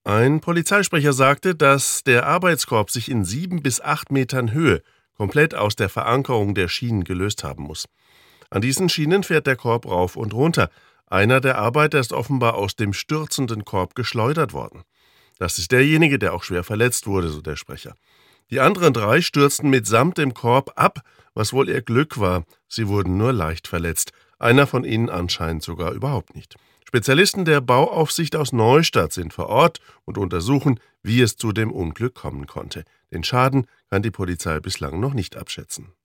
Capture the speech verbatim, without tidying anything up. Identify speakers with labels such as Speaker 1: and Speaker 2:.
Speaker 1: Ein Polizeisprecher sagte, dass der Arbeitskorb sich in sieben bis acht Metern Höhe komplett aus der Verankerung der Schienen gelöst haben muss. An diesen Schienen fährt der Korb rauf und runter. Einer der Arbeiter ist offenbar aus dem stürzenden Korb geschleudert worden. Das ist derjenige, der auch schwer verletzt wurde, so der Sprecher. Die anderen drei stürzten mitsamt dem Korb ab, was wohl ihr Glück war. Sie wurden nur leicht verletzt. Einer von ihnen anscheinend sogar überhaupt nicht. Spezialisten der Bauaufsicht aus Neustadt sind vor Ort und untersuchen, wie es zu dem Unglück kommen konnte. Den Schaden kann die Polizei bislang noch nicht abschätzen.